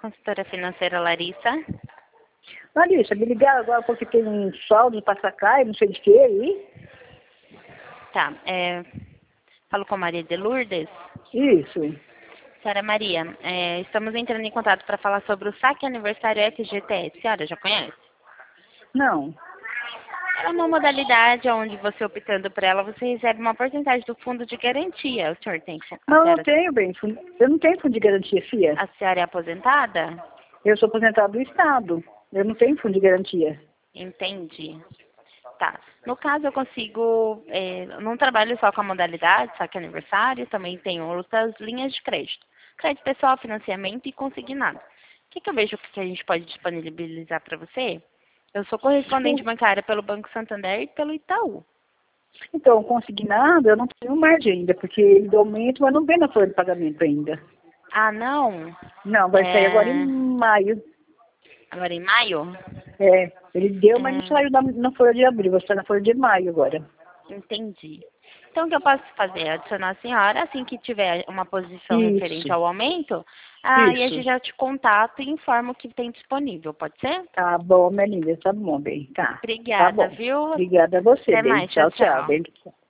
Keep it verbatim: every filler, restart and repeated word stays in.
consultora financeira Larissa. Larissa, me ligaram agora porque tem um saldo para sacar, não sei de que aí. Tá, é, falo com a Maria de Lourdes. Isso. Senhora Maria, é, estamos entrando em contato para falar sobre o saque aniversário F G T S. A senhora já conhece? Não. É uma modalidade onde você optando por ela, você recebe uma porcentagem do fundo de garantia. O senhor tem? A Não, eu senhora, não tenho, bem. fundo- Eu não tenho fundo de garantia, filha. a senhora é aposentada? Eu sou aposentado do Estado. Eu não tenho fundo de garantia. Entendi. Tá. No caso, eu consigo, é, não trabalho só com a modalidade, saque aniversário, também tenho outras linhas de crédito. Crédito pessoal, financiamento e consignado. O que, que eu vejo que a gente pode disponibilizar para você? Eu sou correspondente bancária pelo Banco Santander e pelo Itaú. Então, consignado, eu não tenho margem ainda, porque ele deu aumento, mas não vem na folha de pagamento ainda. Ah, não? Não, vai sair agora em É, maio. agora em maio? É, ele deu, mas não É, saiu na, na folha de abril, vai sair na folha de maio agora. entendi. Então, o que eu posso fazer? É adicionar a senhora, assim que tiver uma posição referente Isso, ao aumento, aí a gente isso. já te contato e informa o que tem disponível, pode ser? Tá bom, minha linda, tá bom, bem, tá. Tá Obrigada, bom. viu? Obrigada a você, Até bem. mais, tchau, Tchau, tchau, tchau. bem.